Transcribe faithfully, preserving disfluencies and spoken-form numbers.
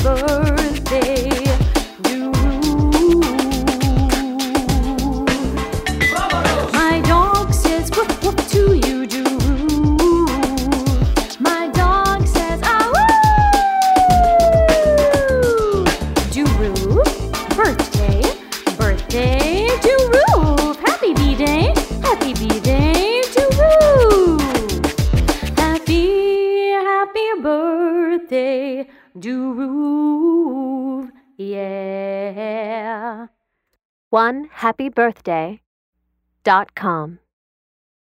birthday, Doo-roo. My dog says woof woof to you, Doo-roo. My dog says ah woo. Doo-roo, birthday, birthday, Doo-roo. Happy B-Day, happy B-Day, Doo-roo. Happy, happy birthday, Doo-roo, yeah. one happy birthday dot com